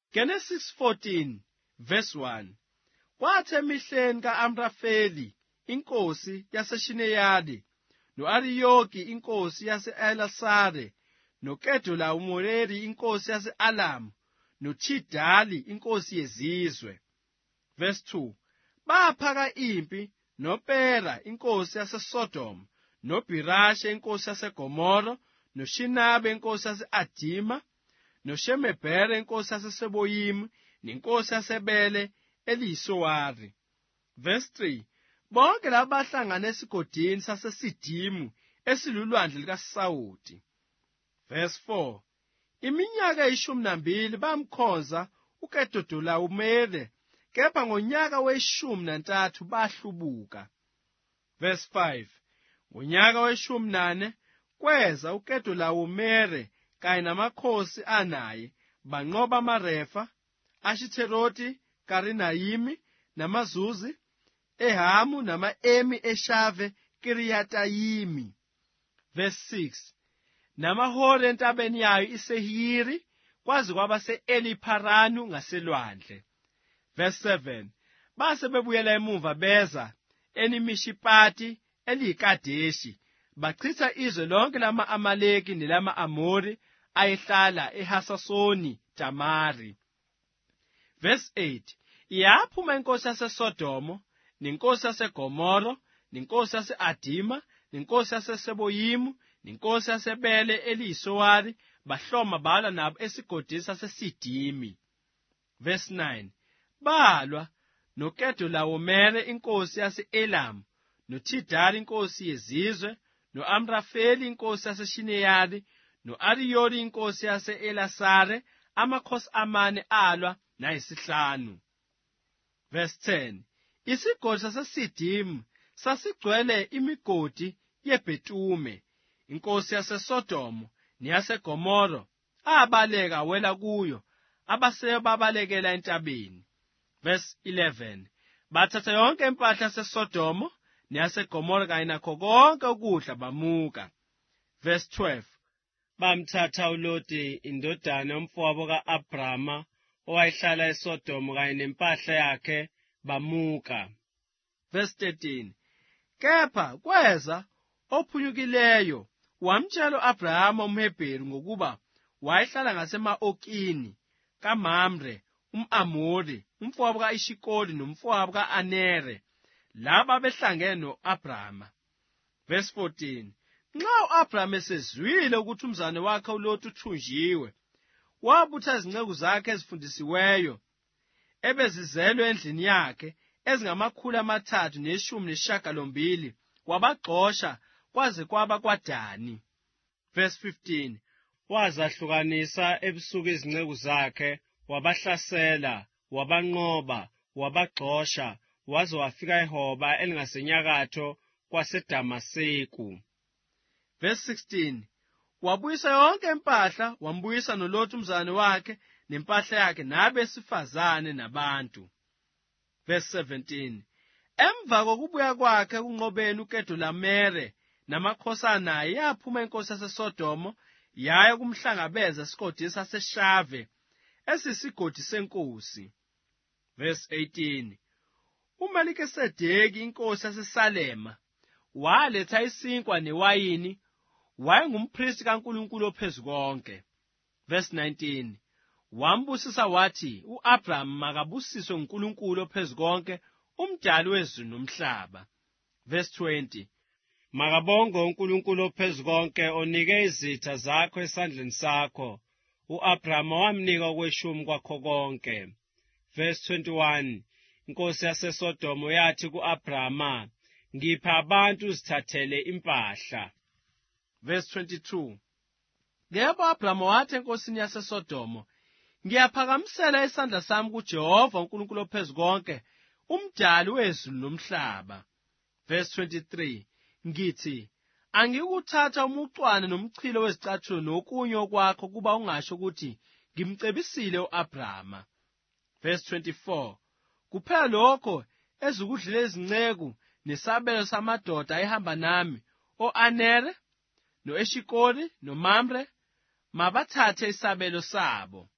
Genesis 14 verse 1. Kwathi emihleni ka-Amrafeli inkosi yaseShineyari, no-Ariyoki inkosi yase-Elasare, noKedolawomeri inkosi yase-Alamu, noThidali inkosi yezizwe. Verse 2. Baphaka impi noPera inkosi yaseSodom, noBhirashe inkosi yaseGomoro, noShinabe inkosi yase-Adima, noShemebhere inkosi yaseSeboyimi, nenkosi yasebele eliyisowari. Verse 3. Bonke laba bahlangana esigodini saseSidimu esilulwandle likaSawudi. Verse 4. Iminyaka 12 bamkhonza uKedolawomere, kepha ngonyaka we-13 bahlubuka. Verse 5. Ngonyaka we-14 kweza uKedolawomere kanye namakhosi anaye, banqoba amaRefa, Ashitherothi, Karinayimi, namaZuzi, eHamu, nama-Emi eShave Kiriyatayimi. Verse 6. Namahori entabeni yayo iSehiri, kwaze kwaba se-Eli-Pharanu ngaselwandle. Verse 7. Base bebuyela emuva beza eNimishipati eliyiKadeshi, bachitha izwe lonke lama-Amaleki nelama-Amori ayehlala eHasasoni Tamari. Verse 8. Yaphuma inkosi yaseSodomo, nenkosi yaseGomoro, nenkosi yase-Adima, nenkosi yaseSeboyimu, nenkosi yasebele eliyisowari, bahloma balwa nabo esigodini saseSidimi. Verse 9. Balwa noKedolawomere inkosi yase-Elamu, noThidali inkosi yezizwe, no-Amrafeli inkosi yaseShineyari, no-Ariyori inkosi yase-Elasare, amakhosi amane alwa nayisihlanu. Verse 10. Isigodi saseSidimu sasigcwele imigodi yeBhetume, inkosi yaseSodomo neyaseGomoro abaleka wela kuyo, abasebe babalekela entabeni. Verse 11. Bathatha yonke impahla yaseSodomo neyaseGomoro kanye nakho konke ukudla bamuka. Verse 12. Bamthatha uLoti indodana yomfowabo ka-Abrama owayehlala eSodomo kanye nempahla yakhe bamuka. Verse 13. Kepha kweza ophunyukileyo wamtshela u-Abrahama umHebheru ngokuba wayehlala ngasema-Okini kaMamre um'Amori, umfowabo ka-Ishikoli nomfowabo ka-Anere, laba behlangene no-Abrama. Verse 14. Nxa u-Abrama esezwile ukuthi umzane wakhe uLoti uthunjiwe, wabutha izinceku zakhe ezifundisiweyo ebezizelwe endlini yakhe ezingama-318, wabaxosha kwaze kwaba kwaDani. Verse 15. Wazahlukanisa ebusuku izinceku zakhe, wabahlasela, wabanqoba, wabaxosha, waze wafika eHoba elingasenyakatho kwaseDamaseko. Verse 16. Wabuyisa yonke impahla, wambuyisa noLoti umzane wakhe nempahla yakhe nabesifazane nabantu. Verse 17. Emva kokubuya kwakhe kunqobeni uKedolawomere namakhosana naye, yaphuma inkosi yaseSodomo yaya kumhlangabeza esigodini saseShave esiyisigodi senkosi. Verse 18. uMelikisedeki inkosi yaseSalema waletha isinkwa newayini, wayengumphristi kaNkulunkulu ophezukonke. Verse 19. Wambusisa wathi u-Abrahama makabusiswe nguNkulunkulu ophezukonke, umdali wezulu nomhlaba. Verse 20. Makabongwe uNkulunkulu ophezukonke onike izitha zakho esandleni sakho. U-Abrahama wamnika okweshumi kwakho konke. Verse 21. Inkosi yaseSodomo yathi ku-Abrahama, ngipha abantu uzithathele impahla. Verse 22. Ngebo u-Abrahama wathi enkosini yaseSodomo, ngiyaphakamisela isandla sami kuJehova uNkulunkulu ophezukonke, umdali wezulu nomhlaba. Verse 23. Ngithi, angikuthatha umucwane nomchilo wezicathulo nokunye okwakho kuba ungasho ukuthi ngimcebisile u-Abrahama. Verse 24. Kuphela lokho ezikudlile izinceku nesabelo samadoda ayehamba nami, o-Anere, no-Eshikoli, noMamre, mabathathe isabelo sabo.